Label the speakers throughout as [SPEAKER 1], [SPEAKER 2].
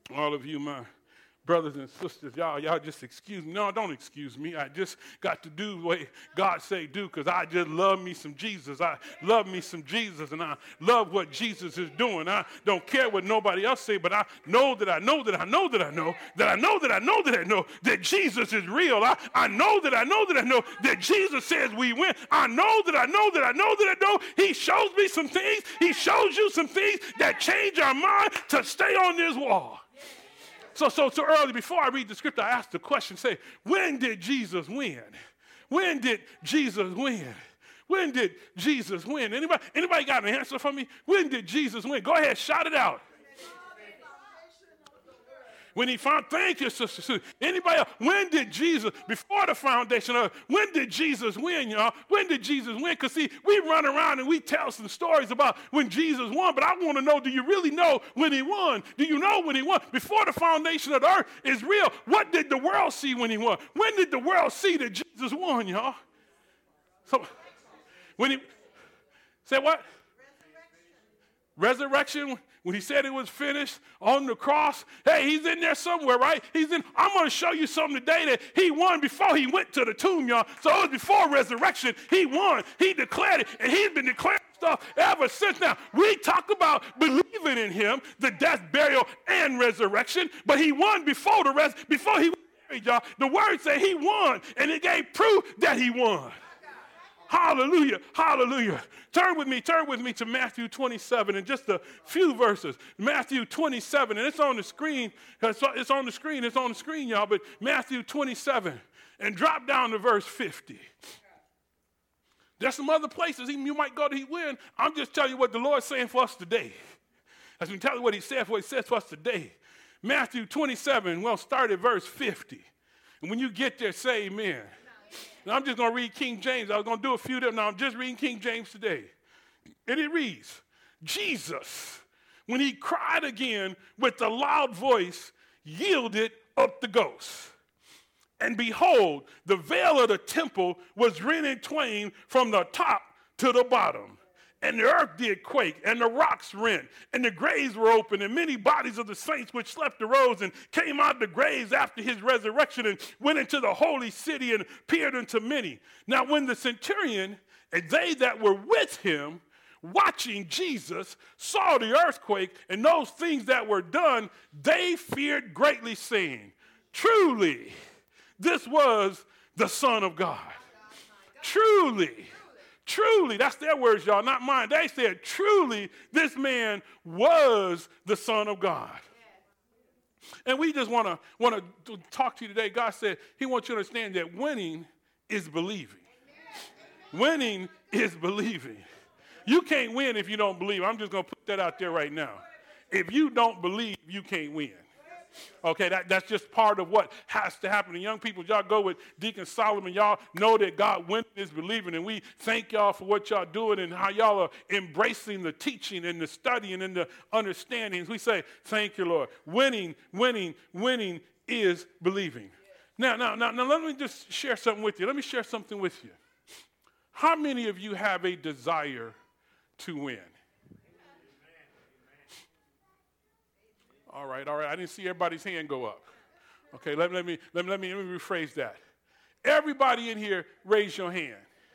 [SPEAKER 1] All of you, my brothers and sisters, y'all just excuse me. No, don't excuse me. I just got to do what God say do because I just love me some Jesus. I love me some Jesus, and I love what Jesus is doing. I don't care what nobody else say, but I know that I know that I know that I know that I know that I know that I know that Jesus is real. I know that I know that I know that Jesus says we win. I know that I know that I know that I know He shows me some things. He shows you some things that change our mind to stay on this wall. So early, before I read the scripture, I asked the question, say, when did Jesus win? When did Jesus win? When did Jesus win? Anybody got an answer for me? When did Jesus win? Go ahead, shout it out. When he found, thank you, Sister Sue. Anybody else? When did Jesus, before the foundation of, when did Jesus win, y'all? When did Jesus win? Because see, we run around and we tell some stories about when Jesus won, but I want to know, do you really know when he won? Do you know when he won? Before the foundation of the earth is real, what did the world see when he won? When did the world see that Jesus won, y'all? So, when he, say what? Resurrection, when he said it was finished on the cross. Hey, he's in there somewhere, right? I'm going to show you something today that he won before he went to the tomb, y'all. So it was before resurrection. He won. He declared it, and he's been declaring stuff ever since. Now, we talk about believing in him, the death, burial, and resurrection, but he won before before he was buried, y'all. The word said he won, and it gave proof that he won. Hallelujah, hallelujah. Turn with me to Matthew 27 in just a few verses. Matthew 27, and it's on the screen. It's on the screen, y'all, but Matthew 27, and drop down to verse 50. There's some other places you might go to win. I'm just telling you what the Lord's saying for us today. I can tell you what he says for us today. Matthew 27, we'll start at verse 50. And when you get there, say amen. Now, I'm just going to read King James. I was going to do a few of them. Now, I'm just reading King James today. And it reads, Jesus, when he cried again with a loud voice, yielded up the ghost. And behold, the veil of the temple was rent in twain from the top to the bottom. And the earth did quake, and the rocks rent, and the graves were opened, and many bodies of the saints which slept arose and came out of the graves after his resurrection and went into the holy city and appeared unto many. Now when the centurion and they that were with him watching Jesus saw the earthquake and those things that were done, they feared greatly, saying, truly, this was the Son of God. Truly, that's their words, y'all, not mine. They said, truly, this man was the Son of God. And we just want to talk to you today. God said he wants you to understand that winning is believing. Winning is believing. You can't win if you don't believe. I'm just going to put that out there right now. If you don't believe, you can't win. Okay, that's just part of what has to happen. And young people, y'all go with Deacon Solomon. Y'all know that God winning is believing. And we thank y'all for what y'all doing and how y'all are embracing the teaching and the studying and the understandings. We say, thank you, Lord. Winning is believing. Now, let me just share something with you. Let me share something with you. How many of you have a desire to win? All right. I didn't see everybody's hand go up. Okay, let me rephrase that. Everybody in here, raise your hand.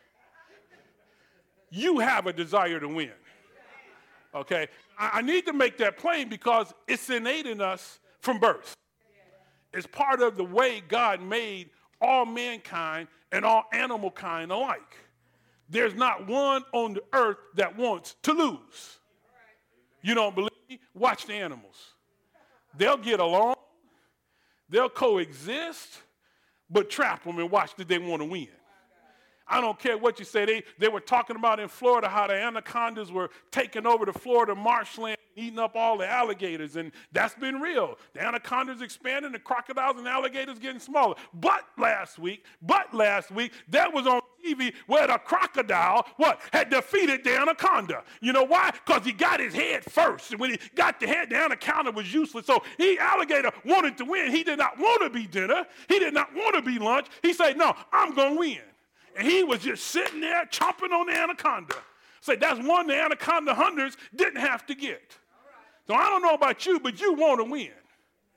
[SPEAKER 1] You have a desire to win. Okay, I need to make that plain because it's innate in us from birth. It's part of the way God made all mankind and all animal kind alike. There's not one on the earth that wants to lose. You don't believe me? Watch the animals. They'll get along, they'll coexist, but trap them and watch that they want to win. I don't care what you say. They were talking about in Florida how the anacondas were taking over the Florida marshland, eating up all the alligators, and that's been real. The anacondas expanding, the crocodiles and alligators getting smaller. But last week, that was on TV where the crocodile, had defeated the anaconda. You know why? Because he got his head first. And when he got the head, the anaconda was useless. So alligator wanted to win. He did not want to be dinner. He did not want to be lunch. He said, no, I'm going to win. And he was just sitting there chomping on the anaconda. So that's one the anaconda hunters didn't have to get. So I don't know about you, but you want to win.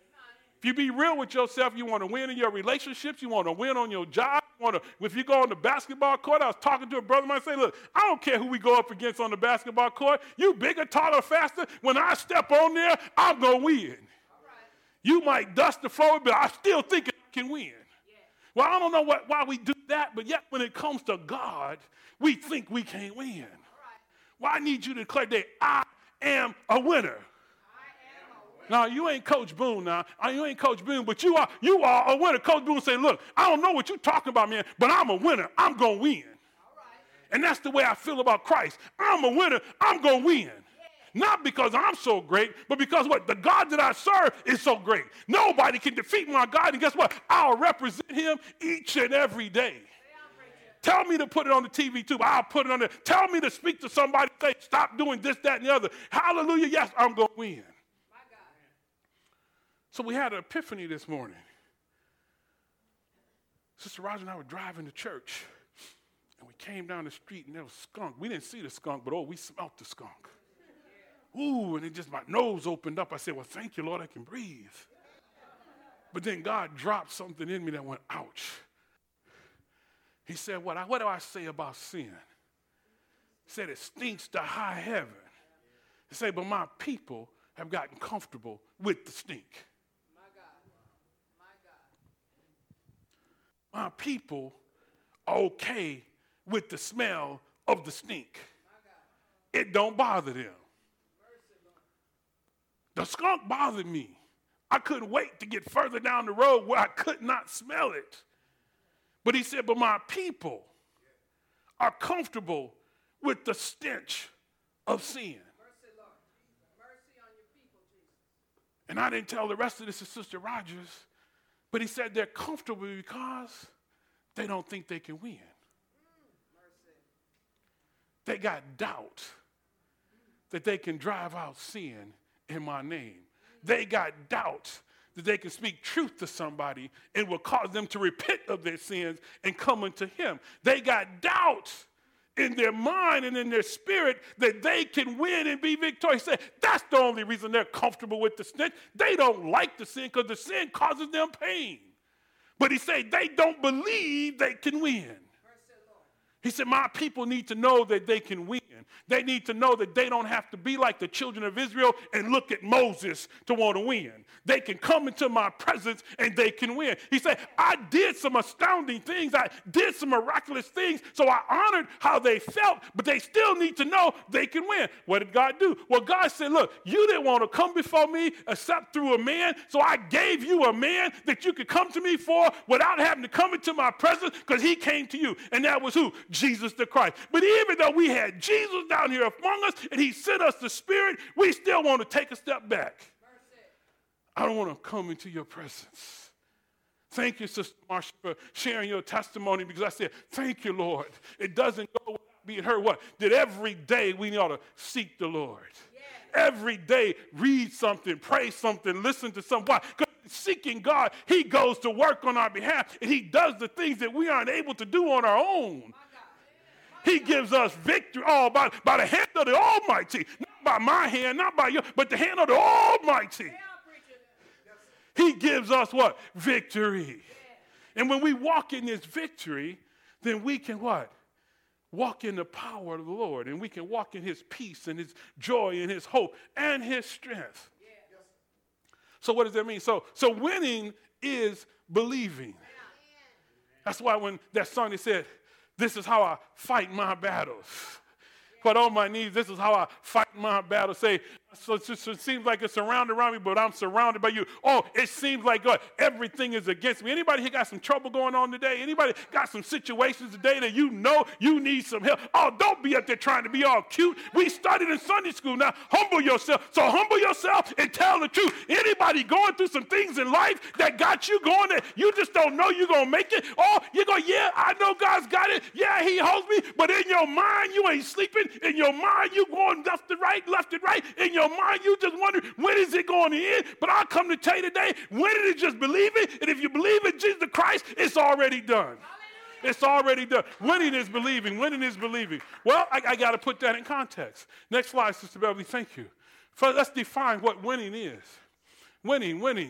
[SPEAKER 1] you be real with yourself, you want to win in your relationships, you want to win on your job, if you go on the basketball court, I was talking to a brother of mine, say, look, I don't care who we go up against on the basketball court. You bigger, taller, faster. When I step on there, I'm going to win. Right. You might dust the floor, but I still think I can win. Yeah. Well, I don't know why we do that, but yet when it comes to God, we think we can't win. Right. Well, I need you to declare that I am a winner. Now, you ain't Coach Boone now. You ain't Coach Boone, but you are a winner. Coach Boone say, look, I don't know what you're talking about, man, but I'm a winner. I'm going to win. And that's the way I feel about Christ. I'm a winner. I'm going to win. Yeah. Not because I'm so great, but because what? The God that I serve is so great. Nobody can defeat my God. And guess what? I'll represent him each and every day. Tell me to put it on the TV too. I'll put it on there. Tell me to speak to somebody, say, stop doing this, that, and the other. Hallelujah. Yes, I'm going to win. So we had an epiphany this morning. Sister Roger and I were driving to church, and we came down the street, and there was a skunk. We didn't see the skunk, but we smelt the skunk. Ooh, and it just, my nose opened up. I said, well, thank you, Lord, I can breathe. But then God dropped something in me that went, ouch. He said, what do I say about sin? He said, it stinks to high heaven. He said, but my people have gotten comfortable with the stink. My people are okay with the smell of the stink. It don't bother them. The skunk bothered me. I couldn't wait to get further down the road where I could not smell it. But he said, but my people are comfortable with the stench of sin. Mercy, Lord. Mercy on your people, Jesus. And I didn't tell the rest of this to Sister Rogers. But he said they're comfortable because they don't think they can win. They got doubt that they can drive out sin in my name. They got doubt that they can speak truth to somebody and will cause them to repent of their sins and come unto him. They got doubt in their mind and in their spirit that they can win and be victorious. That's the only reason they're comfortable with the sin. They don't like the sin because the sin causes them pain. But he said they don't believe they can win. He said, my people need to know that they can win. They need to know that they don't have to be like the children of Israel and look at Moses to want to win. They can come into my presence and they can win. He said, I did some astounding things. I did some miraculous things. So I honored how they felt, but they still need to know they can win. What did God do? Well, God said, look, you didn't want to come before me except through a man. So I gave you a man that you could come to me for without having to come into my presence because he came to you. And that was who? Jesus the Christ. But even though we had Jesus down here among us and he sent us the Spirit, we still want to take a step back. I don't want to come into your presence. Thank you, Sister Marsha, for sharing your testimony because I said, thank you, Lord. It doesn't go without being heard. What? That every day we ought to seek the Lord. Yeah. Every day read something, pray something, listen to something. Why? Because seeking God, he goes to work on our behalf and he does the things that we aren't able to do on our own. He gives us victory all by the hand of the Almighty. Not by my hand, not by yours, but the hand of the Almighty. He gives us what? Victory. And when we walk in this victory, then we can what? Walk in the power of the Lord. And we can walk in his peace and his joy and his hope and his strength. So what does that mean? So winning is believing. That's why when that song they said, this is how I fight my battles. But on my knees, this is how I fight my battle. Say, so it seems like it's surrounded around me, but I'm surrounded by you. Oh, it seems like God, everything is against me. Anybody here got some trouble going on today? Anybody got some situations today that you know you need some help? Oh, don't be up there trying to be all cute. We studied in Sunday school. Now, humble yourself. So humble yourself and tell the truth. Anybody going through some things in life that got you going that you just don't know you're going to make it? Oh, you're going, yeah, I know God's got it. Yeah, he holds me. But in your mind, you ain't sleeping. In your mind, you going left and right. In your mind, you just wonder, when is it going to end? But I come to tell you today, when it is just believe it, and if you believe in Jesus Christ, it's already done. Hallelujah. It's already done. Winning is believing. Winning is believing. Well, I got to put that in context. Next slide, Sister Beverly, thank you. Let's define what winning is. Winning.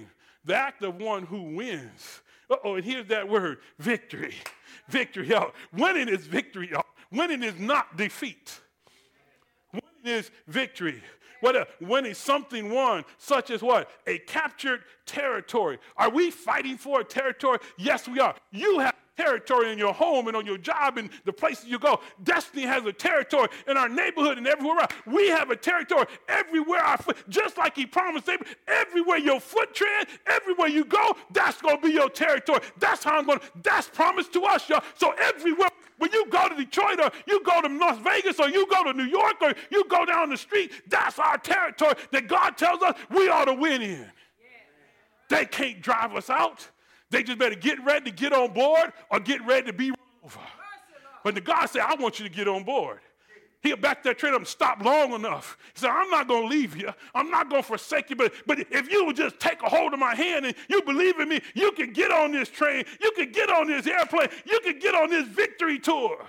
[SPEAKER 1] The act of one who wins. And here's that word, victory. Victory, y'all. Winning is victory, y'all. Winning is not defeat. Winning is victory. Winning something won, such as what? A captured territory. Are we fighting for a territory? Yes, we are. You have territory in your home and on your job and the places you go. Destiny has a territory in our neighborhood and everywhere else. We have a territory everywhere our foot, just like he promised Abraham, everywhere your foot tread, everywhere you go, that's going to be your territory. That's how that's promised to us, y'all. So everywhere, when you go to Detroit or you go to Las Vegas or you go to New York or you go down the street, that's our territory that God tells us we ought to win in. They can't drive us out. They just better get ready to get on board or get ready to be run over. But the God said, I want you to get on board. He'll back that train up and stop long enough. He said, I'm not going to leave you. I'm not going to forsake you. But if you would just take a hold of my hand and you believe in me, you can get on this train. You can get on this airplane. You can get on this victory tour.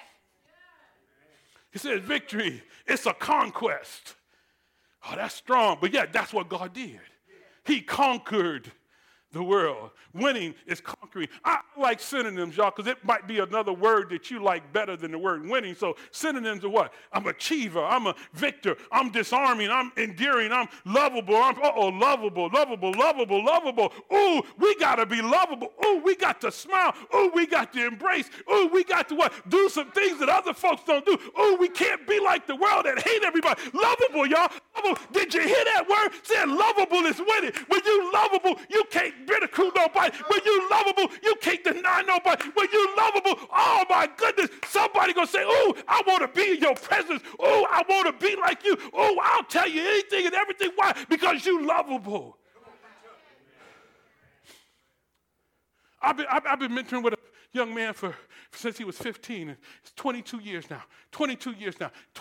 [SPEAKER 1] He says victory, it's a conquest. Oh, that's strong. But yeah, that's what God did. He conquered the world. Winning is conquering. I like synonyms, y'all, because it might be another word that you like better than the word winning. So synonyms are what? I'm an achiever. I'm a victor. I'm disarming. I'm endearing. I'm lovable. Lovable. Ooh, we got to be lovable. Ooh, we got to smile. Ooh, we got to embrace. Ooh, we got to what? Do some things that other folks don't do. Ooh, we can't be like the world that hate everybody. Lovable, y'all. Lovable. Did you hear that word? Saying lovable is winning. When you lovable, you can't ridicule nobody. When you lovable, you can't deny nobody. When you lovable, oh my goodness, somebody gonna say, oh, I want to be in your presence. Oh, I want to be like you. Oh, I'll tell you anything and everything. Why? Because you lovable. I've been mentoring with a young man since he was 15. And it's 22 years now. 22 years.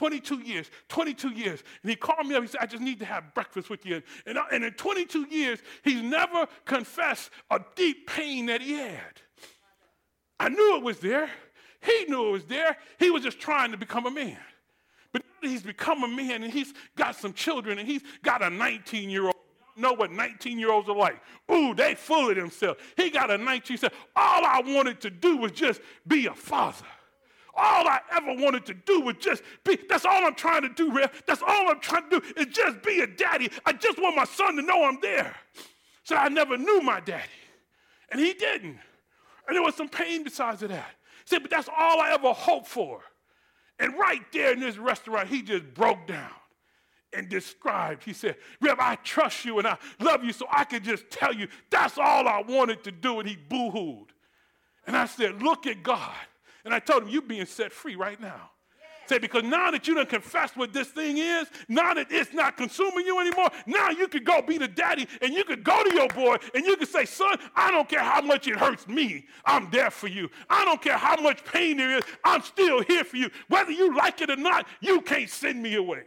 [SPEAKER 1] And he called me up. He said, I just need to have breakfast with you. And in 22 years, he's never confessed a deep pain that he had. I knew it was there. He knew it was there. He was just trying to become a man. But now that he's become a man and he's got some children and he's got a 19-year-old. Know what 19-year-olds are like. Ooh, they full of themselves. He got a 19. Said, all I wanted to do was just be a father. All I ever wanted to do was just be. That's all I'm trying to do, Rev. That's all I'm trying to do is just be a daddy. I just want my son to know I'm there. So I never knew my daddy. And he didn't. And there was some pain besides of that. He said, but that's all I ever hoped for. And right there in this restaurant, he just broke down and described. He said, Rev, I trust you and I love you, so I can just tell you that's all I wanted to do. And he boo-hooed. And I said, look at God. And I told him, you're being set free right now. Say, because now that you done confessed what this thing is, now that it's not consuming you anymore, now you could go be the daddy and you could go to your boy and you could say, son, I don't care how much it hurts me, I'm there for you. I don't care how much pain there is, I'm still here for you. Whether you like it or not, you can't send me away.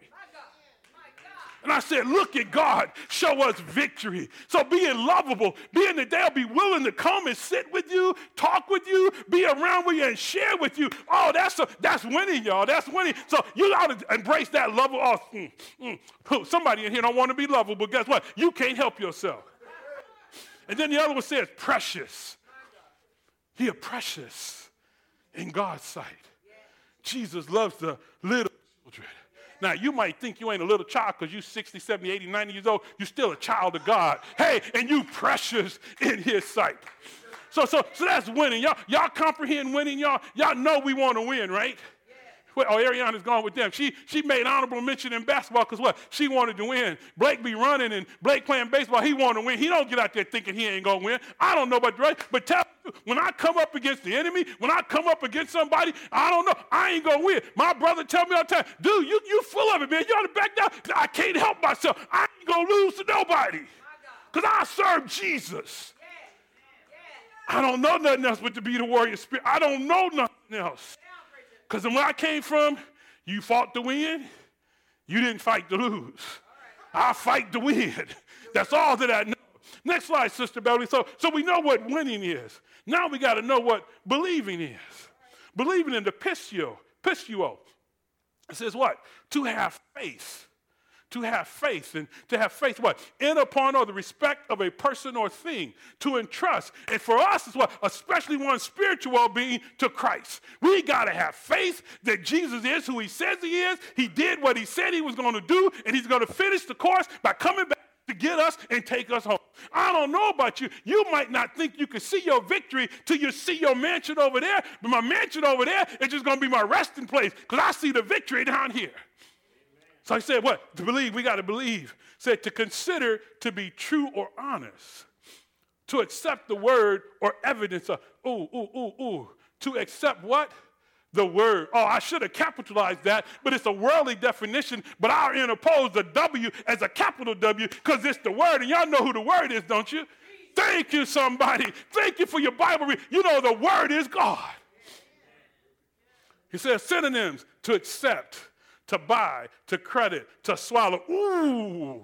[SPEAKER 1] And I said, look at God, show us victory. So being lovable, being that they'll be willing to come and sit with you, talk with you, be around with you and share with you. Oh, that's winning, y'all. That's winning. So you ought to embrace that lovable. Somebody in here don't want to be lovable, but guess what? You can't help yourself. And then the other one says precious. You're precious in God's sight. Jesus loves the little children. Now, you might think you ain't a little child because you're 60, 70, 80, 90 years old. You're still a child of God. Hey, and you precious in his sight. So that's winning. Y'all comprehend winning, y'all? Y'all know we want to win, right? Well, Ariana's gone with them. She made honorable mention in basketball because what? She wanted to win. Blake be running and Blake playing baseball. He wanted to win. He don't get out there thinking he ain't going to win. I don't know about the right, but tell you, when I come up against the enemy, when I come up against somebody, I don't know. I ain't going to win. My brother tell me all the time, dude, you full of it, man. You ought to back down. I can't help myself. I ain't going to lose to nobody because I serve Jesus. I don't know nothing else but to be the warrior spirit. I don't know nothing else. Because when I came from, you fought to win, you didn't fight to lose. I fight to win. That's all that I know. Next slide, Sister Beverly. So we know what winning is. Now we got to know what believing is. Believing in the pisteuo. It says what? To have faith. to have faith. And to have faith, what? In, upon, or the respect of a person or thing. To entrust. And for us, it's what? Especially one's spiritual well-being to Christ. We got to have faith that Jesus is who he says he is. He did what he said he was going to do, and he's going to finish the course by coming back to get us and take us home. I don't know about you. You might not think you can see your victory till you see your mansion over there, but my mansion over there is just going to be my resting place because I see the victory down here. So he said what? To believe, we got to believe. Said to consider to be true or honest. To accept the word or evidence of, to accept what? The word. Oh, I should have capitalized that, but it's a worldly definition, but I'll interpose the W as a capital W because it's the word, and y'all know who the word is, don't you? Thank you, somebody. Thank you for your Bible read. You know the word is God. He says synonyms: to accept, to buy, to credit, to swallow. Ooh.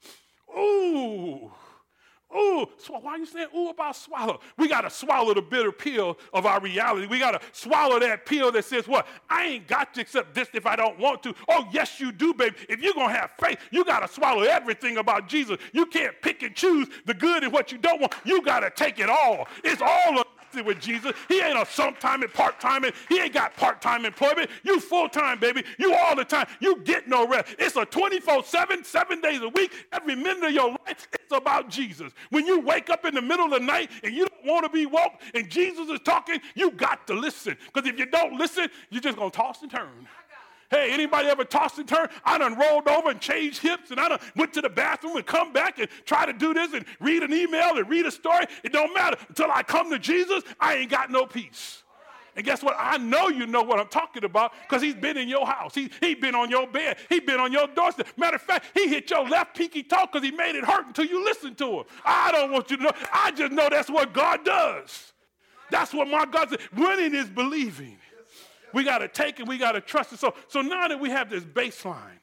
[SPEAKER 1] So why are you saying ooh about swallow? We got to swallow the bitter pill of our reality. We got to swallow that pill that says what? I ain't got to accept this if I don't want to. Oh, yes, you do, baby. If you're going to have faith, you got to swallow everything about Jesus. You can't pick and choose the good and what you don't want. You got to take it all. It's all of with Jesus. He ain't a sometime and part-time. He ain't got part-time employment. You full-time, baby. You all the time. You get no rest. It's a 24/7, 7 days a week. Every minute of your life, it's about Jesus. When you wake up in the middle of the night and you don't want to be woke and Jesus is talking, you got to listen. Because if you don't listen, you're just going to toss and turn. Hey, anybody ever tossed and turned? I done rolled over and changed hips, and I done went to the bathroom and come back and try to do this and read an email and read a story. It don't matter. Until I come to Jesus, I ain't got no peace. And guess what? I know you know what I'm talking about because he's been in your house. He been on your bed. He been on your doorstep. Matter of fact, he hit your left pinky toe because he made it hurt until you listened to him. I don't want you to know. I just know that's what God does. That's what my God said. Winning is believing. We got to take it. We got to trust it. So now that we have this baseline,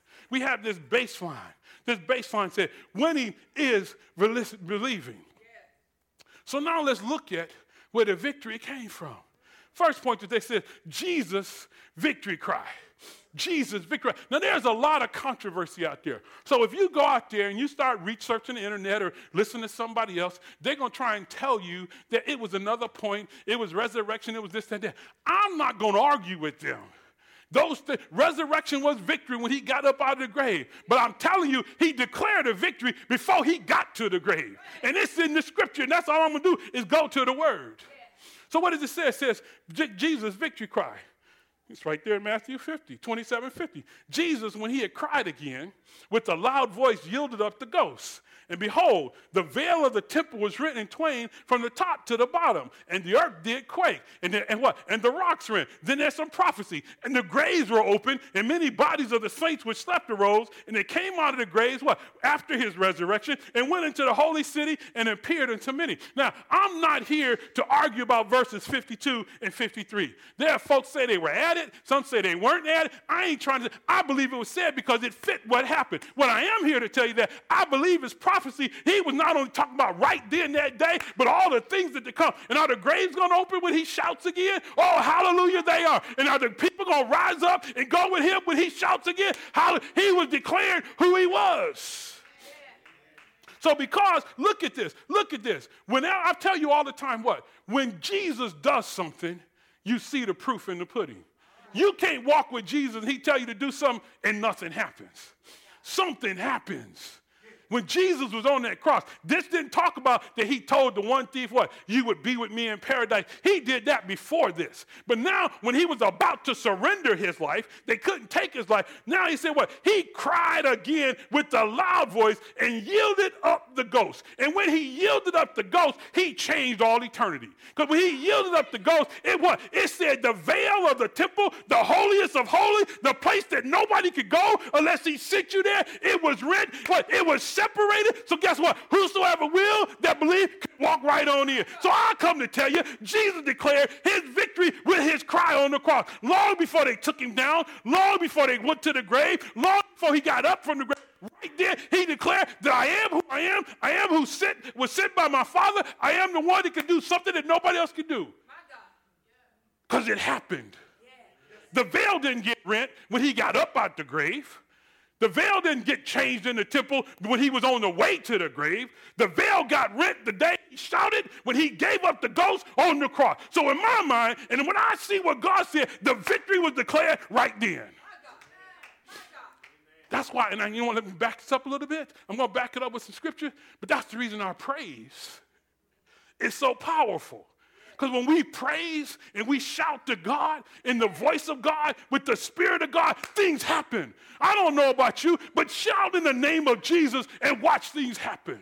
[SPEAKER 1] This baseline said winning is believing. So now let's look at where the victory came from. First point that they said, Jesus' victory cry. Jesus' victory. Now, there's a lot of controversy out there. So if you go out there and you start researching the internet or listen to somebody else, they're going to try and tell you that it was another point, it was resurrection, it was this, that, that. I'm not going to argue with them. Resurrection was victory when he got up out of the grave. But I'm telling you, he declared a victory before he got to the grave. And it's in the scripture, and that's all I'm going to do is go to the word. So what does it say? It says, Jesus' victory cry. It's right there in Matthew 50, 27:50. Jesus, when he had cried again, with a loud voice, yielded up the ghost. And behold, the veil of the temple was rent in twain from the top to the bottom, and the earth did quake. And what? And the rocks rent. Then there's some prophecy. And the graves were opened, and many bodies of the saints which slept arose, and they came out of the graves, what? After his resurrection, and went into the holy city and appeared unto many. Now, I'm not here to argue about verses 52 and 53. There are folks say they were at it. Some say they weren't at it. I ain't trying to. I believe it was said because it fit what happened. What I am here to tell you that I believe is prophecy. He was not only talking about right then that day, but all the things that to come. And are the graves going to open when he shouts again? Oh, hallelujah, they are. And are the people going to rise up and go with him when he shouts again? He was declaring who he was. So because, look at this. When I tell you all the time what? When Jesus does something, you see the proof in the pudding. You can't walk with Jesus and he tell you to do something and nothing happens. Something happens. When Jesus was on that cross, this didn't talk about that he told the one thief what? You would be with me in paradise. He did that before this. But now when he was about to surrender his life, they couldn't take his life. Now he said what? He cried again with a loud voice and yielded up the ghost. And when he yielded up the ghost, he changed all eternity. Because when he yielded up the ghost, it said the veil of the temple, the holiest of holies, the place that nobody could go unless he sent you there, it was rent. What? It was separated. So guess what? Whosoever will that believe can walk right on in. So I come to tell you, Jesus declared his victory with his cry on the cross. Long before they took him down, long before they went to the grave, long before he got up from the grave, right there, he declared that I am who I am. I am who was sent by my Father. I am the one that can do something that nobody else can do. Because it happened. The veil didn't get rent when he got up out the grave. The veil didn't get changed in the temple when he was on the way to the grave. The veil got rent the day he shouted when he gave up the ghost on the cross. So in my mind, and when I see what God said, the victory was declared right then. That's why, and you want to let me back this up a little bit? I'm going to back it up with some scripture, but that's the reason our praise is so powerful. Because when we praise and we shout to God in the voice of God, with the Spirit of God, things happen. I don't know about you, but shout in the name of Jesus and watch things happen.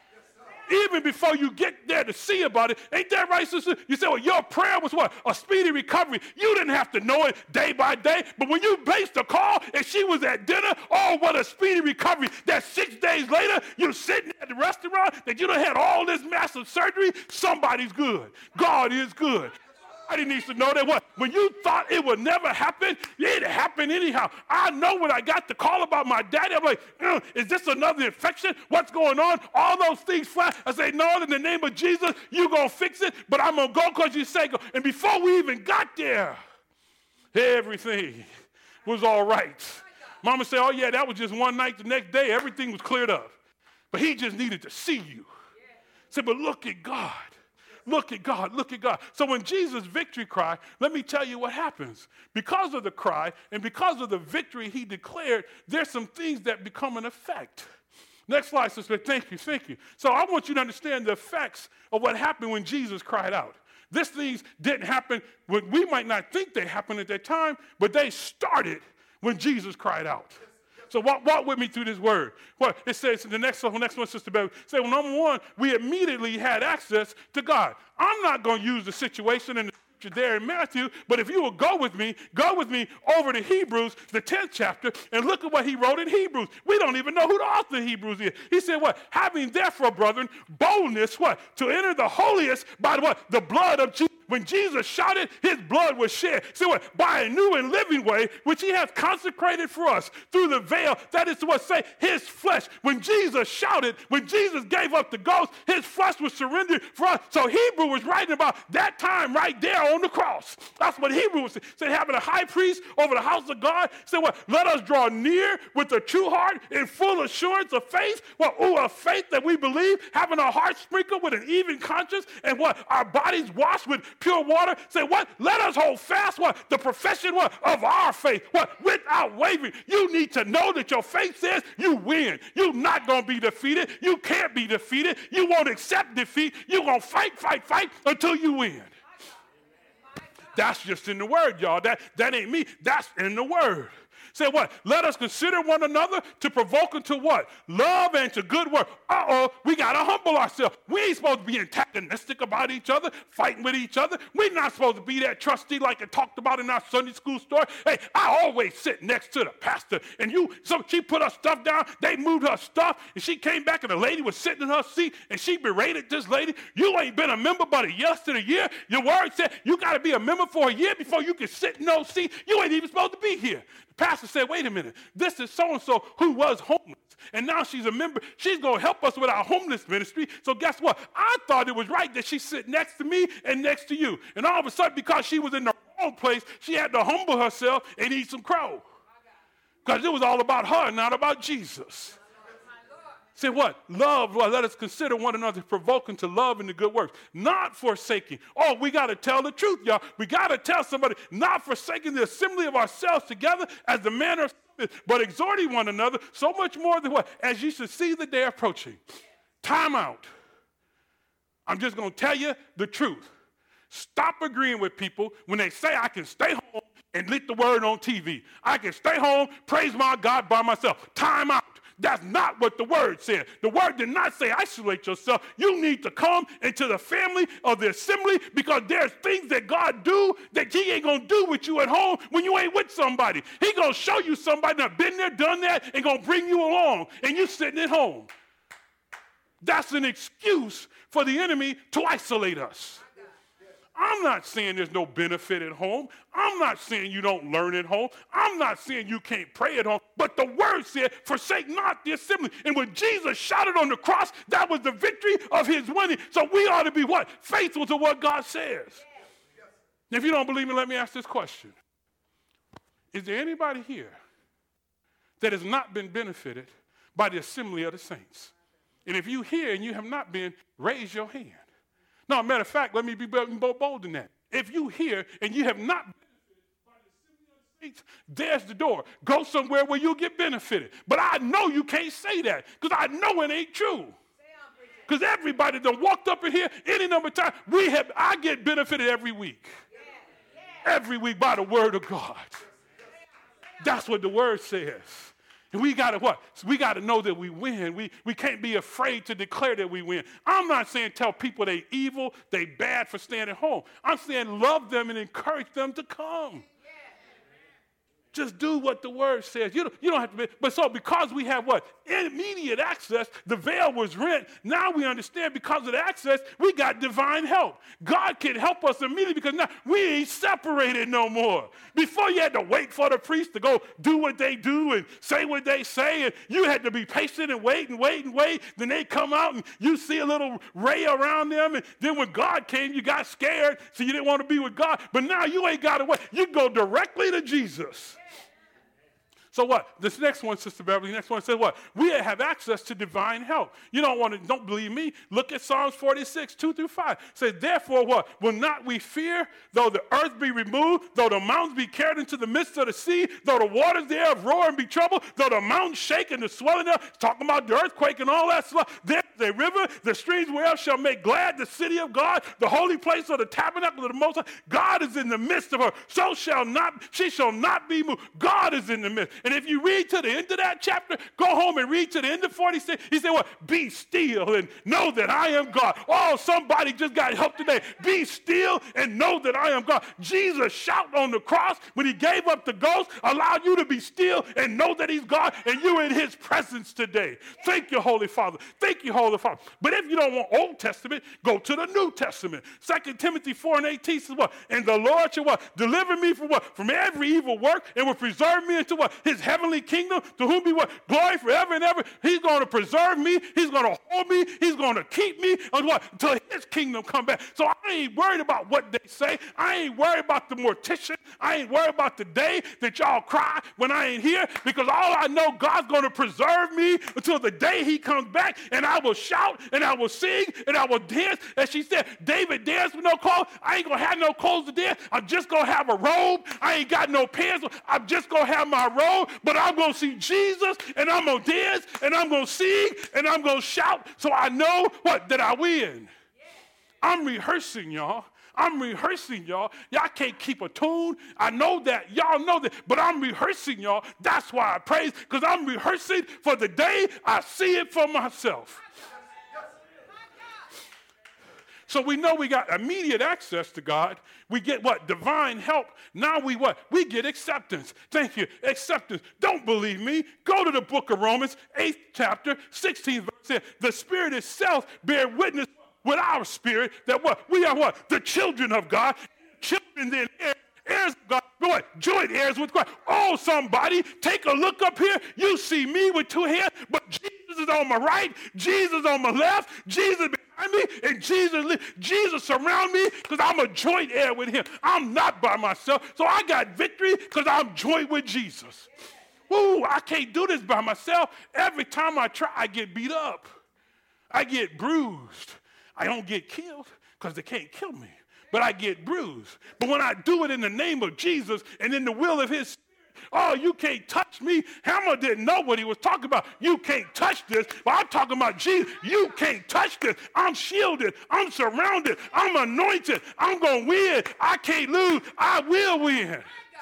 [SPEAKER 1] Even before you get there to see about it. Ain't that right, sister? You say, well, your prayer was what? A speedy recovery. You didn't have to know it day by day. But when you based a call and she was at dinner, oh, what a speedy recovery. That 6 days later, you're sitting at the restaurant, that you done had all this massive surgery. Somebody's good. God is good. Everybody needs to know that what? When you thought it would never happen, it happened anyhow. I know when I got the call about my daddy, I'm like, is this another infection? What's going on? All those things fly. I say, no, in the name of Jesus, you're going to fix it, but I'm going to go because you say go. And before we even got there, everything was all right. Mama said, oh, yeah, that was just one night. The next day, everything was cleared up. But he just needed to see you. Say, but look at God. Look at God, look at God. So when Jesus' victory cry, let me tell you what happens. Because of the cry and because of the victory he declared, there's some things that become an effect. Next slide, sister. Thank you, thank you. So I want you to understand the effects of what happened when Jesus cried out. These things didn't happen, we might not think they happened at that time, but they started when Jesus cried out. So walk with me through this word. Well, it says in the next one, Sister Beverly, say, well, number one, we immediately had access to God. I'm not going to use the situation in the scripture there in Matthew, but if you will go with me over to Hebrews, the 10th chapter, and look at what he wrote in Hebrews. We don't even know who the author of Hebrews is. He said what? Having therefore, brethren, boldness, what? To enter the holiest by what? The blood of Jesus. When Jesus shouted, his blood was shed. So what? By a new and living way, which he has consecrated for us through the veil. That is what say his flesh. When Jesus shouted, when Jesus gave up the ghost, his flesh was surrendered for us. So Hebrew was writing about that time right there on the cross. That's what Hebrew was saying. Said having a high priest over the house of God. Said what? Let us draw near with a true heart in full assurance of faith. What? A faith that we believe, having our hearts sprinkled with an even conscience, and what? Our bodies washed with pure water. Say what? Let us hold fast what? The profession what? Of our faith. What? Without wavering. You need to know that your faith says you win. You're not going to be defeated. You can't be defeated. You won't accept defeat. You're going to fight until you win. That's just in the word, y'all. That ain't me. That's in the word. Say what? Let us consider one another to provoke unto what? Love and to good work. We got to humble ourselves. We ain't supposed to be antagonistic about each other, fighting with each other. We're not supposed to be that trustee like it talked about in our Sunday school story. Hey, I always sit next to the pastor. And so she put her stuff down. They moved her stuff. And she came back and the lady was sitting in her seat. And she berated this lady. You ain't been a member but a year. Your word said you got to be a member for a year before you can sit in those seats. You ain't even supposed to be here. Pastor said, wait a minute, this is so-and-so who was homeless, and now she's a member. She's going to help us with our homeless ministry. So guess what? I thought it was right that she sit next to me and next to you. And all of a sudden, because she was in the wrong place, she had to humble herself and eat some crow. Because it was all about her, not about Jesus. Say what? Love, let us consider one another provoking to love and the good works. Not forsaking. Oh, we got to tell the truth, y'all. We got to tell somebody, not forsaking the assembly of ourselves together as the manner of some is, but exhorting one another so much more than what? As you should see the day approaching. Time out. I'm just going to tell you the truth. Stop agreeing with people when they say I can stay home and lick the word on TV. I can stay home, praise my God by myself. Time out. That's not what the word said. The word did not say isolate yourself. You need to come into the family of the assembly because there's things that God do that he ain't going to do with you at home when you ain't with somebody. He going to show you somebody that been there, done that, and going to bring you along, and you sitting at home. That's an excuse for the enemy to isolate us. I'm not saying there's no benefit at home. I'm not saying you don't learn at home. I'm not saying you can't pray at home. But the word said, forsake not the assembly. And when Jesus shouted on the cross, that was the victory of his winning. So we ought to be what? Faithful to what God says. If you don't believe me, let me ask this question. Is there anybody here that has not been benefited by the assembly of the saints? And if you here and you have not been, raise your hand. No, matter of fact, let me be more bold than that. If you here and you have not benefited by the assembly of the saints, there's the door. Go somewhere where you'll get benefited. But I know you can't say that because I know it ain't true. Because everybody that walked up in here any number of times, I get benefited every week. Every week by the word of God. That's what the word says. And we got to what? We got to know that we win. We can't be afraid to declare that we win. I'm not saying tell people they evil, they bad for staying at home. I'm saying love them and encourage them to come. Just do what the word says. You don't have to be. But so because we have what? Immediate access, the veil was rent. Now we understand because of the access, we got divine help. God can help us immediately because now we ain't separated no more. Before you had to wait for the priest to go do what they do and say what they say, and you had to be patient and wait and wait and wait. Then they come out and you see a little ray around them. And then when God came, you got scared, so you didn't want to be with God. But now you ain't got to wait. You go directly to Jesus. So what? This next one, Sister Beverly, next one says what? We have access to divine help. You don't believe me? Look at Psalms 46, 2-5. It says, therefore what? Will not we fear, though the earth be removed, though the mountains be carried into the midst of the sea, though the waters thereof roar and be troubled, though the mountains shake and the swelling thereof, talking about the earthquake and all that stuff. There's a river, the streams whereof shall make glad the city of God, the holy place of the tabernacle of the Most High. God is in the midst of her. She shall not be moved. God is in the midst. And if you read to the end of that chapter, go home and read to the end of 46. He said, what? Be still and know that I am God. Oh, somebody just got help today. Be still and know that I am God. Jesus shouted on the cross when he gave up the ghost, allowed you to be still and know that he's God, and you're in his presence today. Thank you, Holy Father. Thank you, Holy Father. But if you don't want Old Testament, go to the New Testament. 2 Timothy 4:18 says what? And the Lord shall what? Deliver me from what? From every evil work, and will preserve me into what? His heavenly kingdom, to whom be what? Glory forever and ever. He's going to preserve me. He's going to hold me. He's going to keep me and what? Until his kingdom come back. So I ain't worried about what they say. I ain't worried about the mortician. I ain't worried about the day that y'all cry when I ain't here, because all I know, God's going to preserve me until the day he comes back, and I will shout and I will sing and I will dance. As she said, David danced with no clothes. I ain't going to have no clothes to dance. I'm just going to have a robe. I ain't got no pants. I'm just going to have my robe, but I'm going to see Jesus, and I'm going to dance, and I'm going to sing, and I'm going to shout, so I know what? That I win. I'm rehearsing, y'all. I'm rehearsing, y'all. Y'all can't keep a tune. I know that. Y'all know that. But I'm rehearsing, y'all. That's why I praise, because I'm rehearsing for the day I see it for myself. So we know we got immediate access to God. We get what? Divine help. Now we what? We get acceptance. Thank you. Acceptance. Don't believe me? Go to the book of Romans, 8th chapter, 16th verse. Says, the Spirit itself bear witness with our spirit that what? We are what? The children of God. Children then heirs of God. What? Joint heirs with Christ. Oh, somebody, take a look up here. You see me with two hands, but Jesus is on my right, Jesus on my left, Jesus behind me, and Jesus surround me because I'm a joint heir with him. I'm not by myself, so I got victory because I'm joint with Jesus. Woo, I can't do this by myself. Every time I try, I get beat up. I get bruised. I don't get killed because they can't kill me, but I get bruised. But when I do it in the name of Jesus and in the will of his Spirit, oh, you can't touch me. Hammer didn't know what he was talking about. You can't touch this, but I'm talking about Jesus. You can't touch this. I'm shielded. I'm surrounded. I'm anointed. I'm going to win. I can't lose. I will win.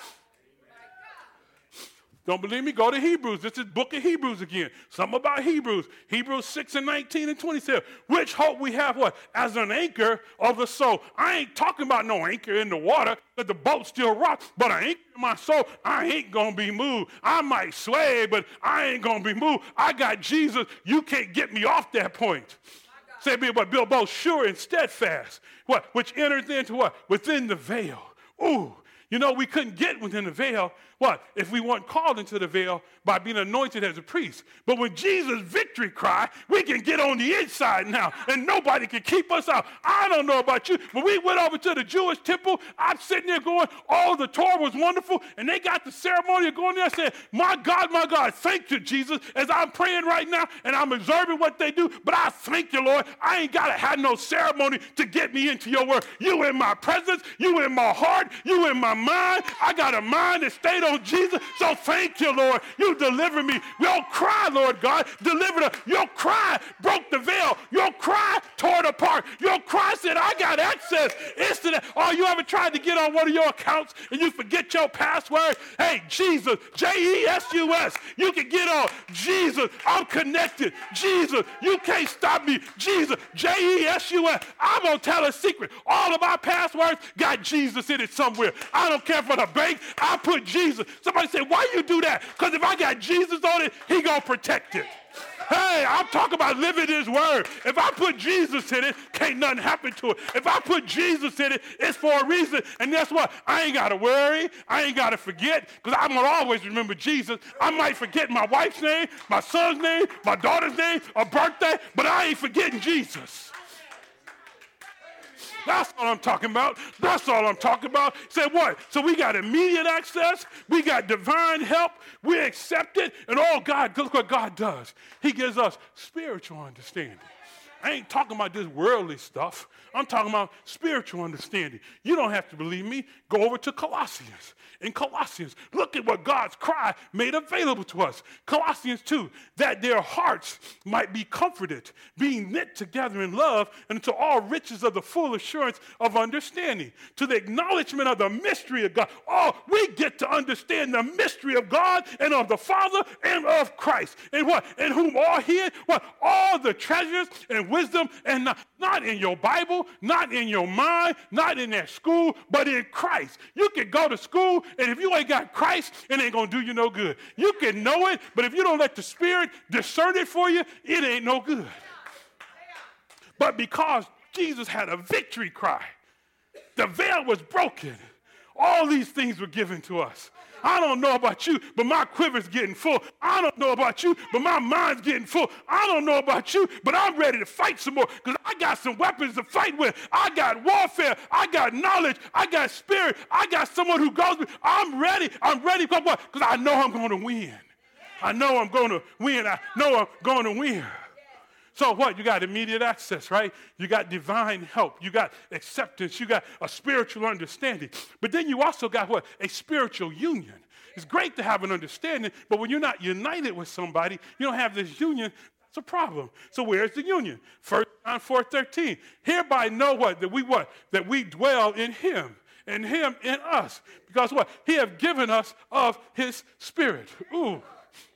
[SPEAKER 1] Don't believe me? Go to Hebrews. This is book of Hebrews again. Something about Hebrews. Hebrews 6:19 and 27. Which hope we have what? As an anchor of the soul. I ain't talking about no anchor in the water that the boat still rocks, but an anchor in my soul. I ain't going to be moved. I might sway, but I ain't going to be moved. I got Jesus. You can't get me off that point. Say me what? Build both sure and steadfast. What? Which enters into what? Within the veil. Ooh. You know, we couldn't get within the veil. what? If we weren't called into the veil by being anointed as a priest. But when Jesus' victory cry, we can get on the inside now, and nobody can keep us out. I don't know about you. When we went over to the Jewish temple, I'm sitting there going, oh, the Torah was wonderful, and they got the ceremony of going there and saying, my God, thank you, Jesus, as I'm praying right now, and I'm observing what they do, but I thank you, Lord. I ain't got to have no ceremony to get me into your word. You in my presence, you in my heart, you in my mind. I got a mind that stayed on Jesus, so thank you, Lord. You deliver me. Your cry, Lord God, delivered us. Your cry broke the veil. Your cry tore it apart. Your cry said, I got access. Instant. Oh, you ever tried to get on one of your accounts and you forget your password? Hey, Jesus, Jesus. You can get on. Jesus, I'm connected. Jesus, you can't stop me. Jesus, Jesus. I'm going to tell a secret. All of my passwords got Jesus in it somewhere. I don't care for the bank. I put Jesus. Somebody said, why you do that? Because if I got Jesus on it, he going to protect it. Hey, I'm talking about living his word. If I put Jesus in it, can't nothing happen to it. If I put Jesus in it, it's for a reason. And guess what? I ain't got to worry. I ain't got to forget, because I'm going to always remember Jesus. I might forget my wife's name, my son's name, my daughter's name, a birthday, but I ain't forgetting Jesus. That's what I'm talking about. That's all I'm talking about. Say what? So we got immediate access. We got divine help. We accept it. And oh, God, look what God does. He gives us spiritual understanding. I ain't talking about this worldly stuff. I'm talking about spiritual understanding. You don't have to believe me. Go over to Colossians. In Colossians, look at what God's cry made available to us. Colossians 2, that their hearts might be comforted, being knit together in love, and to all riches of the full assurance of understanding, to the acknowledgement of the mystery of God. Oh, we get to understand the mystery of God and of the Father and of Christ. And what? In whom all hid, what? All the treasures and wisdom, and not in your Bible, not in your mind, not in that school, but in Christ. You can go to school, and if you ain't got Christ, it ain't going to do you no good. You can know it, but if you don't let the Spirit discern it for you, it ain't no good. But because Jesus had a victory cry, the veil was broken. All these things were given to us. I don't know about you, but my quiver's getting full. I don't know about you, but my mind's getting full. I don't know about you, but I'm ready to fight some more, because I got some weapons to fight with. I got warfare. I got knowledge. I got spirit. I got someone who goes with me. I'm ready. I'm ready because what? Because I know I'm going to win. I know I'm going to win. I know I'm going to win. So what? You got immediate access, right? You got divine help. You got acceptance. You got a spiritual understanding. But then you also got what? A spiritual union. It's great to have an understanding, but when you're not united with somebody, you don't have this union, that's a problem. So where's the union? 1 John 4:13. Hereby know what? That we dwell in him, and him in us. Because what? He have given us of his spirit. Ooh.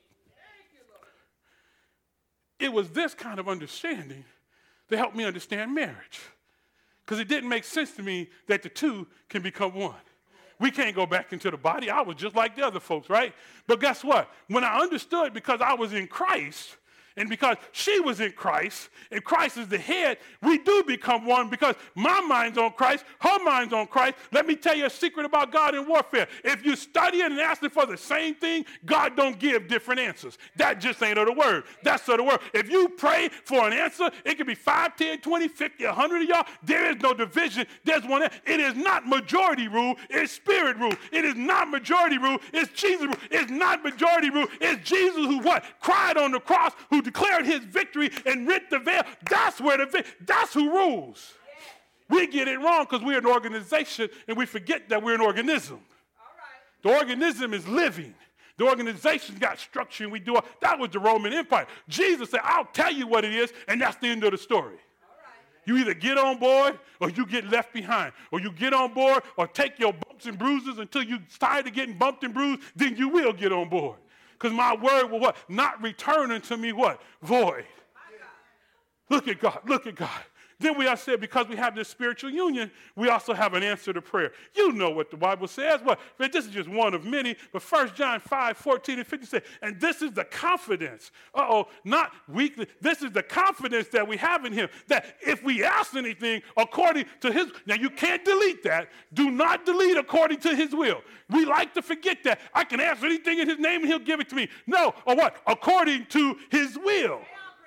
[SPEAKER 1] It was this kind of understanding that helped me understand marriage. Because it didn't make sense to me that the two can become one. We can't go back into the body. I was just like the other folks, right? But guess what? When I understood, because I was in Christ, and because she was in Christ, and Christ is the head, we do become one, because my mind's on Christ, her mind's on Christ. Let me tell you a secret about God in warfare. If you study and asking for the same thing, God don't give different answers. That just ain't of the word. That's of the word. If you pray for an answer, it could be 5, 10, 20, 50, 100 of y'all. There is no division. There's one. It is not majority rule. It's spirit rule. It is not majority rule. It's Jesus rule. It's not majority rule. It's Jesus who what? Cried on the cross, who declared his victory and rent the veil. That's where that's who rules. We get it wrong because we're an organization and we forget that we're an organism. The organism is living. The organization's got structure and we do it. That was the Roman Empire. Jesus said, I'll tell you what it is, and that's the end of the story. You either get on board or you get left behind. Or you get on board or take your bumps and bruises until you're tired of getting bumped and bruised, then you will get on board. Because my word will what? Not return unto me what? Void. Look at God. Look at God. Then I said, because we have this spiritual union, we also have an answer to prayer. You know what the Bible says. Well, this is just one of many, but 1 John 5:14-15 says, and this is the confidence. Not weakness. This is the confidence that we have in him, that if we ask anything according to his, now you can't delete that. Do not delete according to his will. We like to forget that. I can ask anything in his name and he'll give it to me. No, or what? According to his will.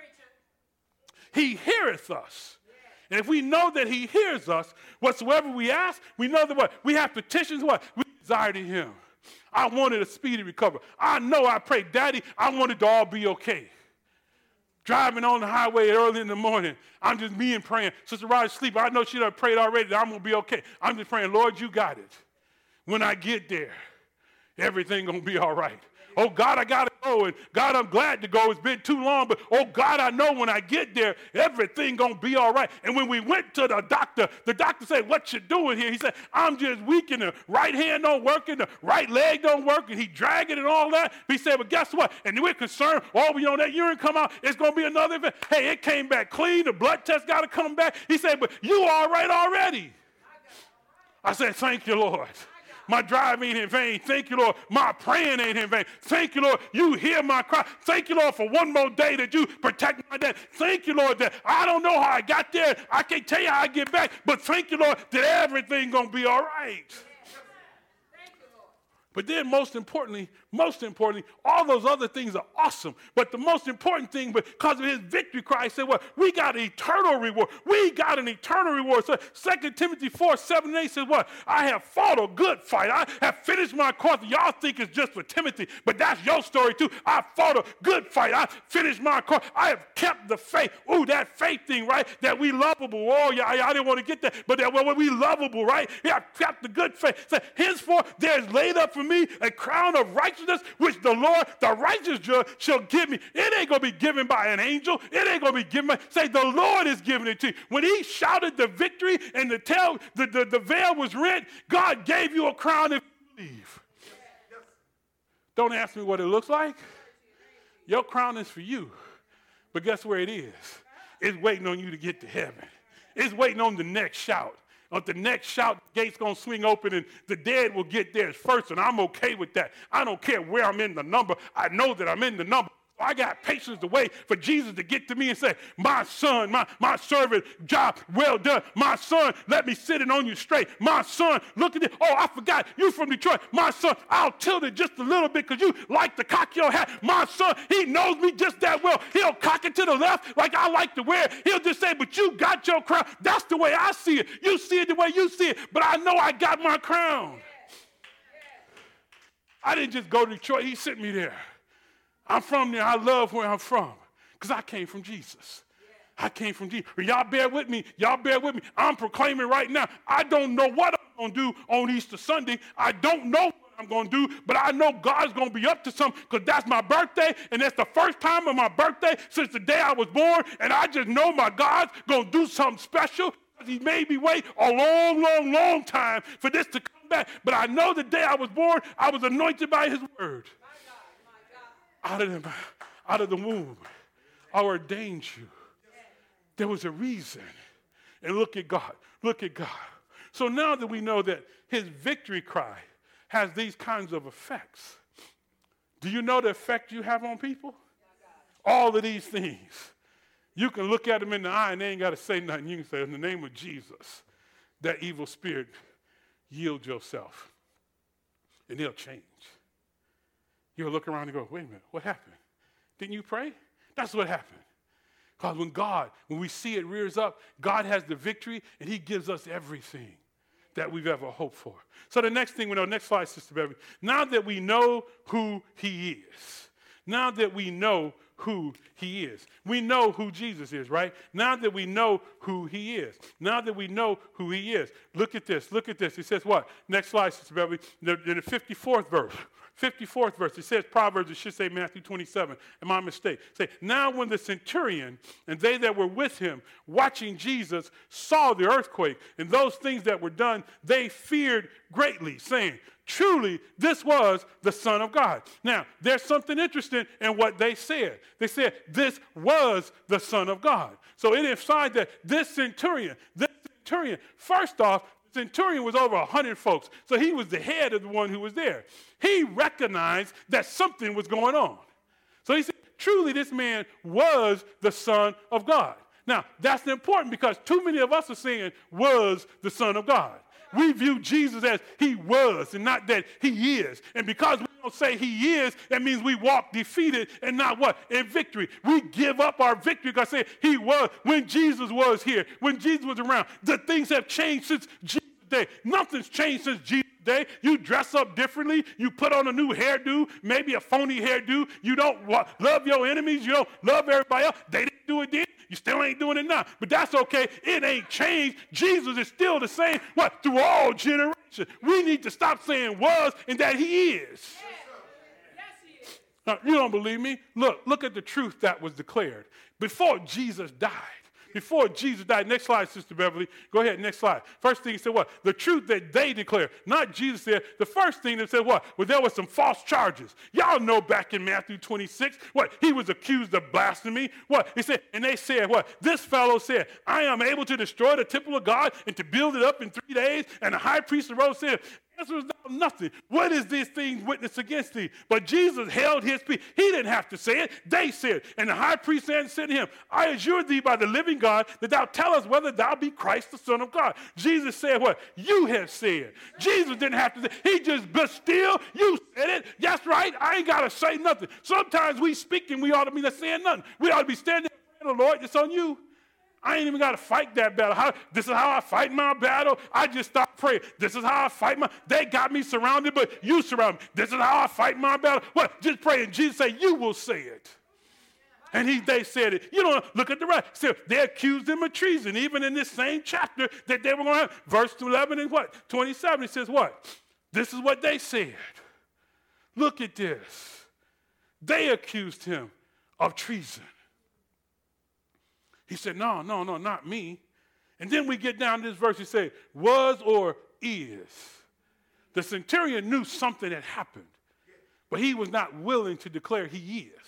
[SPEAKER 1] He heareth us. And if we know that he hears us, whatsoever we ask, we know that what? We have petitions, what? We desire to him. I wanted a speedy recovery. I know I prayed, Daddy, I want it to all be okay. Driving on the highway early in the morning, I'm just me and praying. Sister Roger's asleep. I know she done prayed already that I'm going to be okay. I'm just praying, Lord, you got it. When I get there, everything going to be all right. Oh, God, I got to go. And God, I'm glad to go. It's been too long. But, oh, God, I know when I get there, everything going to be all right. And when we went to the doctor said, what you doing here? He said, I'm just weak and the right hand don't work and the right leg don't work. And he dragged it and all that. But he said, but guess what? And we're concerned, that urine come out, it's going to be another event. Hey, it came back clean. The blood test got to come back. He said, but you all right already. I said, thank you, Lord. My drive ain't in vain. Thank you, Lord. My praying ain't in vain. Thank you, Lord. You hear my cry. Thank you, Lord, for one more day that you protect my dad. Thank you, Lord, that I don't know how I got there. I can't tell you how I get back. But thank you, Lord, that everything going to be all right. But then most importantly, all those other things are awesome. But the most important thing, because of his victory cry, he said, well, we got an eternal reward. We got an eternal reward. So 2 Timothy 4:7-8 says what? I have fought a good fight. I have finished my course. Y'all think it's just for Timothy, but that's your story too. I fought a good fight. I finished my course. I have kept the faith. Ooh, that faith thing, right? That we lovable. Oh, yeah, I didn't want to get that. But that when we lovable, right? Yeah, I kept the good faith. So henceforth, there's laid up for me a crown of righteousness, which the Lord, the righteous judge, shall give me. It ain't going to be given by an angel. It ain't going to be given by, say, the Lord is giving it to you. When he shouted the victory and the veil was rent, God gave you a crown if you believe. Don't ask me what it looks like. Your crown is for you. But guess where it is? It's waiting on you to get to heaven. It's waiting on the next shout. On the next shout, the gate's going to swing open and the dead will get theirs first, and I'm okay with that. I don't care where I'm in the number. I know that I'm in the number. I got patience to wait for Jesus to get to me and say, my son, my servant, job well done. My son, let me sit it on you straight. My son, look at it. Oh, I forgot. You from Detroit. My son, I'll tilt it just a little bit because you like to cock your hat. My son, he knows me just that well. He'll cock it to the left like I like to wear it. He'll just say, but you got your crown. That's the way I see it. You see it the way you see it, but I know I got my crown. I didn't just go to Detroit. He sent me there. I'm from there. I love where I'm from because I came from Jesus. I came from Jesus. Y'all bear with me. I'm proclaiming right now. I don't know what I'm going to do on Easter Sunday. I don't know what I'm going to do, but I know God's going to be up to something because that's my birthday, and that's the first time of my birthday since the day I was born, and I just know my God's going to do something special. He made me wait a long, long, long time for this to come back, but I know the day I was born, I was anointed by his word. Out of the womb, I ordained you. There was a reason. And look at God. So now that we know that his victory cry has these kinds of effects, do you know the effect you have on people? All of these things. You can look at them in the eye and they ain't got to say nothing. You can say, in the name of Jesus, that evil spirit, yield yourself. And they'll change. You'll look around and go, wait a minute, what happened? Didn't you pray? That's what happened. Because when we see it rears up, God has the victory and he gives us everything that we've ever hoped for. So the next thing we know, next slide, Sister Beverly. Now that we know who he is, we know who Jesus is, right? Now that we know who he is. Look at this. He says what? Next slide, Sister Beverly. In the 54th verse. 54th verse. It says Proverbs, it should say Matthew 27. Am I a mistake? Say, now when the centurion and they that were with him watching Jesus saw the earthquake and those things that were done, they feared greatly, saying, truly, this was the Son of God. Now, there's something interesting in what they said. They said, this was the Son of God. So it implies that this centurion, first off, the centurion was over 100 folks. So he was the head of the one who was there. He recognized that something was going on. So he said, truly, this man was the Son of God. Now, that's important because too many of us are saying was the Son of God. We view Jesus as he was and not that he is. And because we don't say he is, that means we walk defeated and not what? In victory. We give up our victory because say he was when Jesus was here, when Jesus was around. The things have changed since Jesus' day. Nothing's changed since Jesus' day. You dress up differently. You put on a new hairdo, maybe a phony hairdo. You don't love your enemies. You don't love everybody else. They didn't do it then. You still ain't doing it now. But that's okay. It ain't changed. Jesus is still the same, what? Through all generations. We need to stop saying was and that he is. Yes. Yes, he is. Now, you don't believe me? Look at the truth that was declared. Before Jesus died. Before Jesus died. Next slide, Sister Beverly. Go ahead, next slide. First thing he said what? The truth that they declared. Not Jesus said. The first thing they said what? Well, there was some false charges. Y'all know back in Matthew 26, what? He was accused of blasphemy. What? He said, and they said what? This fellow said, I am able to destroy the temple of God and to build it up in 3 days. And the high priest arose and said, answer was nothing. What is this thing witness against thee? But Jesus held his peace. He didn't have to say it. They said it. And the high priest said to him, I adjure thee by the living God that thou tell us whether thou be Christ the Son of God. Jesus said what? You have said. Jesus didn't have to say. He just, but still, you said it. That's right. I ain't got to say nothing. Sometimes we speak and we ought to be saying nothing. We ought to be standing there, Lord, it's on you. I ain't even got to fight that battle. This is how I fight my battle. I just stop praying. This is how I fight my, they got me surrounded, but you surround me. This is how I fight my battle. What? Just pray. And Jesus said, you will say it. And they said it. You know, look at the right. So they accused him of treason, even in this same chapter that they were going to have. Verse 11 and what? 27, it says what? This is what they said. Look at this. They accused him of treason. He said, no, not me. And then we get down to this verse, he said, was or is. The centurion knew something had happened, but he was not willing to declare he is.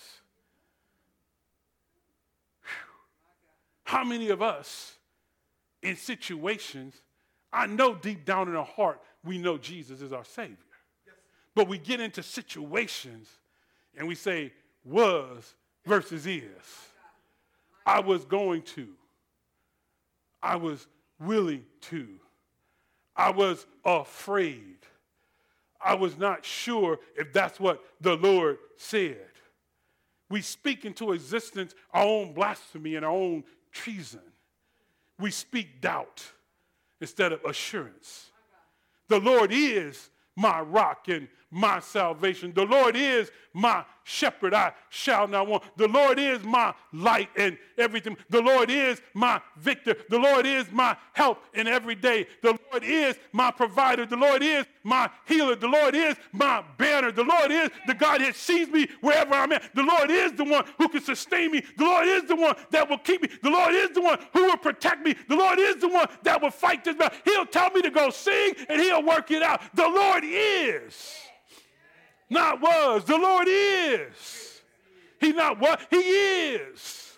[SPEAKER 1] How many of us in situations, I know deep down in our heart, we know Jesus is our Savior. Yes. But we get into situations and we say was versus is. I was going to. I was willing to. I was afraid. I was not sure if that's what the Lord said. We speak into existence our own blasphemy and our own treason. We speak doubt instead of assurance. The Lord is my rock and my salvation. The Lord is my shepherd, I shall not want. The Lord is my light and everything. The Lord is my victor. The Lord is my help in every day. The Lord is my provider. The Lord is my healer. The Lord is my banner. The Lord is the God that sees me wherever I'm at. The Lord is the one who can sustain me. The Lord is the one that will keep me. The Lord is the one who will protect me. The Lord is the one that will fight this battle. He'll tell me to go sing and he'll work it out. The Lord is. Not was. The Lord is. He's not what? He is.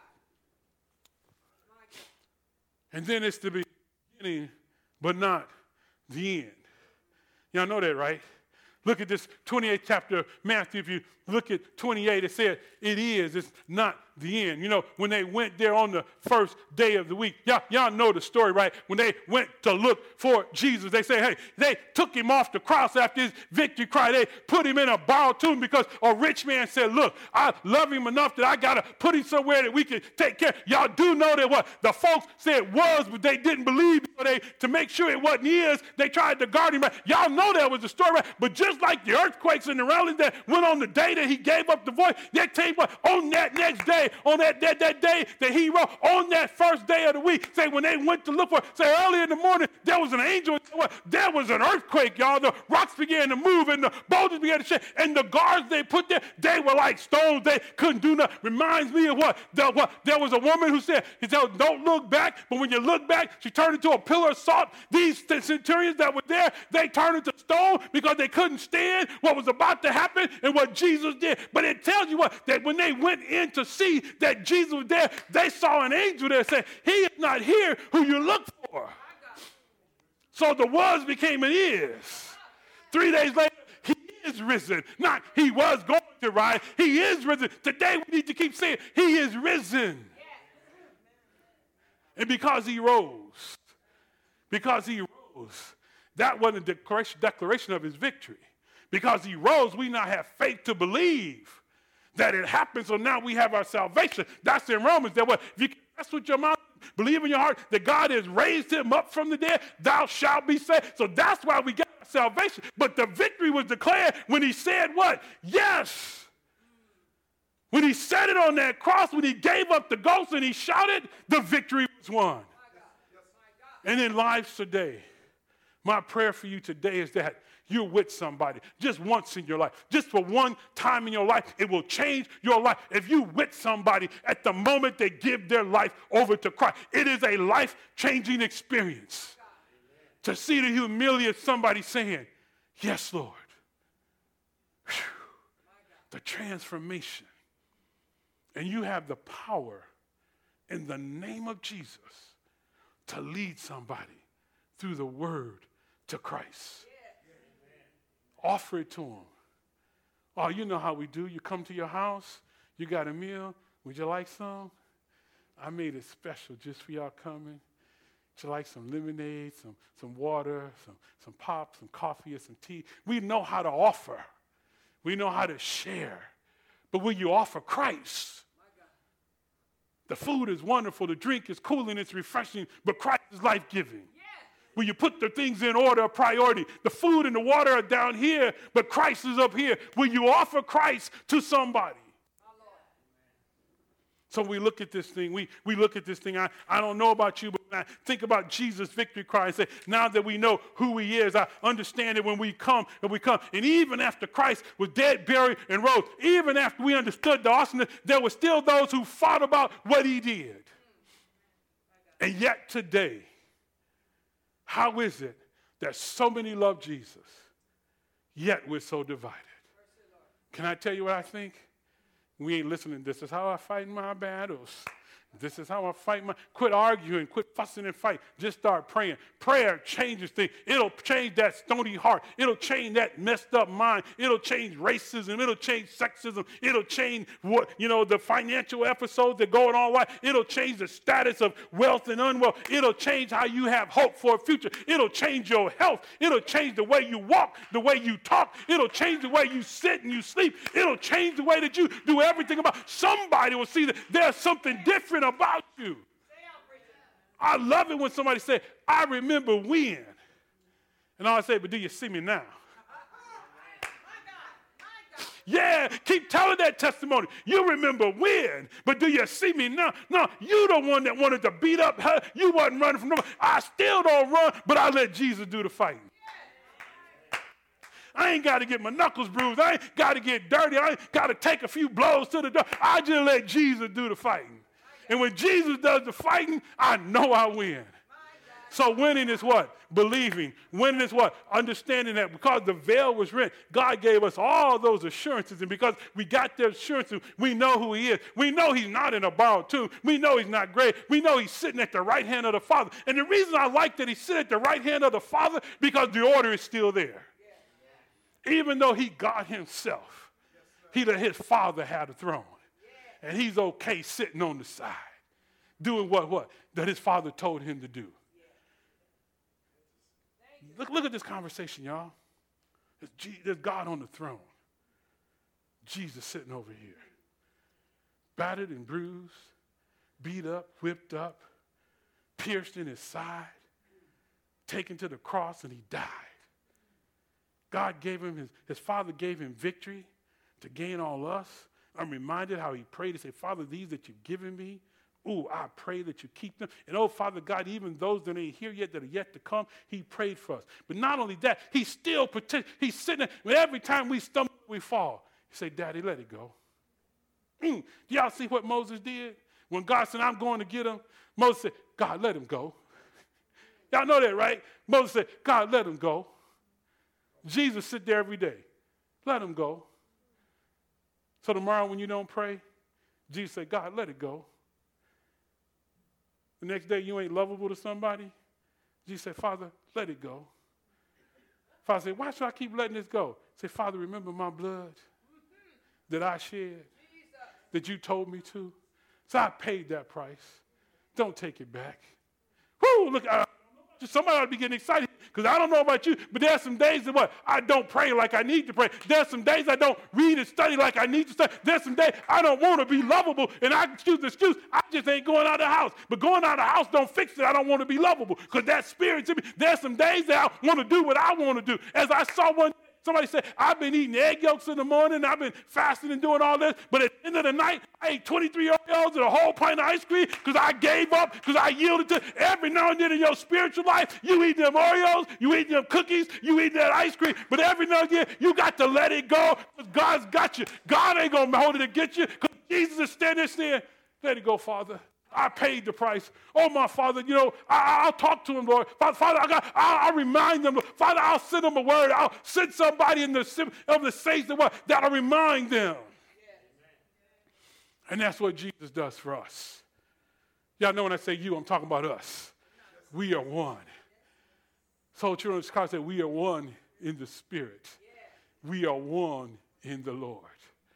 [SPEAKER 1] And then it's the beginning, but not the end. Y'all know that, right? Look at this 28th chapter of Matthew. If you look at 28, it said it is. It's not the end. You know, when they went there on the first day of the week, y'all know the story, right? When they went to look for Jesus, they say, hey, they took him off the cross after his victory cry. They put him in a borrowed tomb because a rich man said, look, I love him enough that I got to put him somewhere that we can take care. Y'all do know that what? The folks said was, but they didn't believe. So to make sure it wasn't his, they tried to guard him. Y'all know that was the story, right? But just like the earthquakes and the rallies that went on the day that he gave up the voice, they tell you what, on that next day, day, on that day that he rose, on that first day of the week, say when they went to look for it, say early in the morning, there was an angel. There was an earthquake, y'all. The rocks began to move and the boulders began to shake. And the guards they put there, they were like stones. They couldn't do nothing. Reminds me of what? There was a woman who said, don't look back. But when you look back, she turned into a pillar of salt. These centurions that were there, they turned into stone because they couldn't stand what was about to happen and what Jesus did. But it tells you what, that when they went in to see that Jesus was there, they saw an angel there saying, he is not here who you look for. So the was became an is. 3 days later, he is risen. Not he was going to rise. He is risen. Today we need to keep saying he is risen. And because he rose, that wasn't a declaration of his victory. Because he rose, we now have faith to believe that it happened. So now we have our salvation. That's in Romans. That what if you confess with your mouth, believe in your heart that God has raised him up from the dead, thou shalt be saved. So that's why we got salvation. But the victory was declared when he said what? Yes. When he said it on that cross, when he gave up the ghost and he shouted, the victory was won. And in lives today, my prayer for you today is that you're with somebody just once in your life. Just for one time in your life, it will change your life. If you with somebody at the moment they give their life over to Christ, it is a life-changing experience. To see the humility of somebody saying, yes, Lord. Whew. The transformation. And you have the power in the name of Jesus to lead somebody through the word to Christ. Offer it to them. Oh, you know how we do. You come to your house, you got a meal. Would you like some? I made it special just for y'all coming. Would you like some lemonade, some water, some pop, some coffee, or some tea? We know how to offer. We know how to share. But will you offer Christ? The food is wonderful. The drink is cool and it's refreshing. But Christ is life-giving. Will you put the things in order of priority? The food and the water are down here, but Christ is up here. Will you offer Christ to somebody? So we look at this thing. We look at this thing. I don't know about you, but when I think about Jesus' victory cry and say, now that we know who he is, I understand it when we come. And even after Christ was dead, buried, and rose, even after we understood the awesomeness, there were still those who fought about what he did. And yet today, how is it that so many love Jesus, yet we're so divided? Can I tell you what I think? We ain't listening. This is how I fight my battles. This is how I fight my... Quit arguing. Quit fussing and fight. Just start praying. Prayer changes things. It'll change that stony heart. It'll change that messed up mind. It'll change racism. It'll change sexism. It'll change the financial episodes that go on all right. It'll change the status of wealth and unwealth. It'll change how you have hope for a future. It'll change your health. It'll change the way you walk, the way you talk. It'll change the way you sit and you sleep. It'll change the way that you do everything about. Somebody will see that there's something different about you. I love it when somebody says, I remember when. And I say, but do you see me now? Yeah, keep telling that testimony. You remember when, but do you see me now? No, you the one that wanted to beat up her. You wasn't running from nobody. I still don't run, but I let Jesus do the fighting. I ain't got to get my knuckles bruised. I ain't got to get dirty. I ain't got to take a few blows to the door. I just let Jesus do the fighting. And when Jesus does the fighting, I know I win. So winning is what? Believing. Winning is what? Understanding that because the veil was rent, God gave us all those assurances. And because we got the assurances, we know who he is. We know he's not in a borrowed tomb. We know he's not great. We know he's sitting at the right hand of the Father. And the reason I like that he's sitting at the right hand of the Father, because the order is still there. Even though he God himself, his Father had a throne. And he's okay sitting on the side, doing what? That his Father told him to do. Look at this conversation, y'all. There's God on the throne. Jesus sitting over here. Battered and bruised, beat up, whipped up, pierced in his side, taken to the cross, and he died. God gave him, his Father gave him victory to gain all us. I'm reminded how he prayed and said, Father, these that you've given me, I pray that you keep them. And Father God, even those that ain't here yet, that are yet to come, he prayed for us. But not only that, he still he's sitting there. Every time we stumble, we fall. He said, Daddy, let it go. Do y'all see what Moses did? When God said, I'm going to get him, Moses said, God, let him go. Y'all know that, right? Moses said, God, let him go. Jesus sit there every day. Let him go. So tomorrow when you don't pray, Jesus said, God, let it go. The next day you ain't lovable to somebody, Jesus said, Father, let it go. Father said, why should I keep letting this go? Say, Father, remember my blood that I shed, that you told me to. So I paid that price. Don't take it back. Whoo, look, somebody ought to be getting excited because I don't know about you, but there's some days that what? I don't pray like I need to pray. There's some days I don't read and study like I need to study. There's some days I don't want to be lovable, and I choose the excuse. I just ain't going out of the house. But going out of the house don't fix it. I don't want to be lovable because that spirit's in me. There's some days that I want to do what I want to do. As I saw one, somebody said, I've been eating egg yolks in the morning. I've been fasting and doing all this. But at the end of the night, I ate 23 Oreos and a whole pint of ice cream because I gave up, because I yielded to. Every now and then in your spiritual life, you eat them Oreos, you eat them cookies, you eat that ice cream. But every now and then, you got to let it go because God's got you. God ain't going to hold it against you because Jesus is standing there saying, let it go, Father. I paid the price. Oh, my Father, I'll talk to him, Lord. Father, I'll remind them. Father, I'll send them a word. I'll send somebody of the saints that'll remind them. And that's what Jesus does for us. Y'all know when I say you, I'm talking about us. We are one. So children of God said, we are one in the Spirit. We are one in the Lord.